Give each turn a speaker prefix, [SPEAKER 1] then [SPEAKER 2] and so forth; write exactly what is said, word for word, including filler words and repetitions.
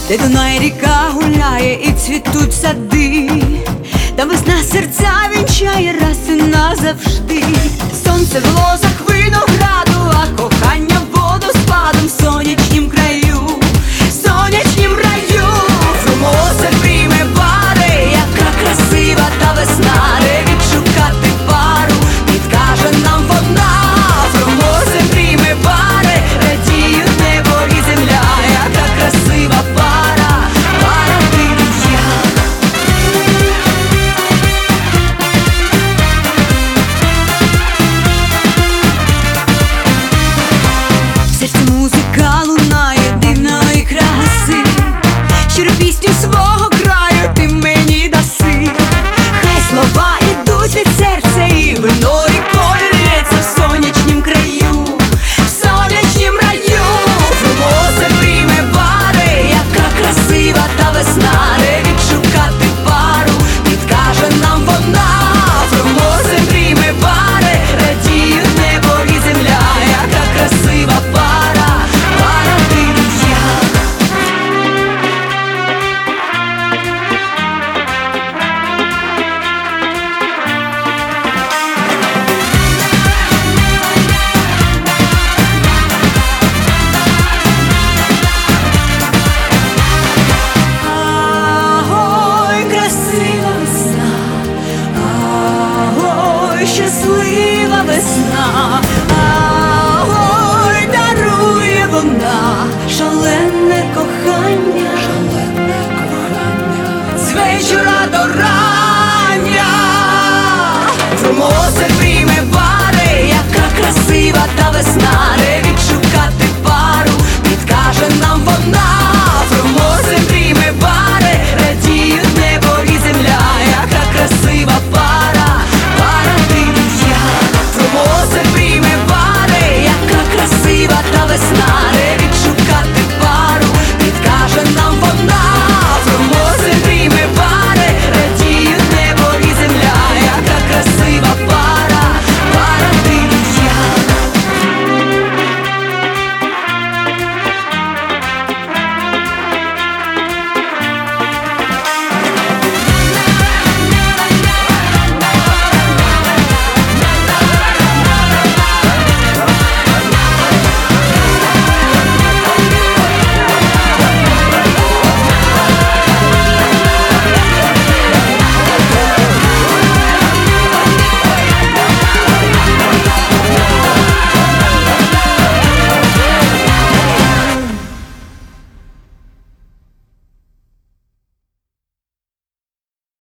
[SPEAKER 1] де Дунай ріка гуляє і цвітуть сади, та весна серця вінчає раз і назавжди. Сонце в лозах винограду, а кохання водоспадом в сонячнім краю, в сонячнім раю. Формоса прийме пари, яка красива та весна, де відшукати пару, підкаже нам вона. Формоса прийме пари, радіють небо і земля, яка красива пара, пара ти і я. В серці музика лунає дивної краси, щиро пісню свого краю ти мені даси. Хай слова ідуть від серця і вино рікою лється в сонячнім краю, в сонячнім раю. Формоса прийме пари, яка красива та весна, де відшукати пару, підкаже нам вона. Формоса прийме пари, радіють небо і земля, яка красива пара, пара ти і я. Агой, красива весна, агой, щаслива весна, агой, дарує вона шалене кохання, шалене кохання, з вечора до рання. Формоса прийме пари, яка красива та весна, де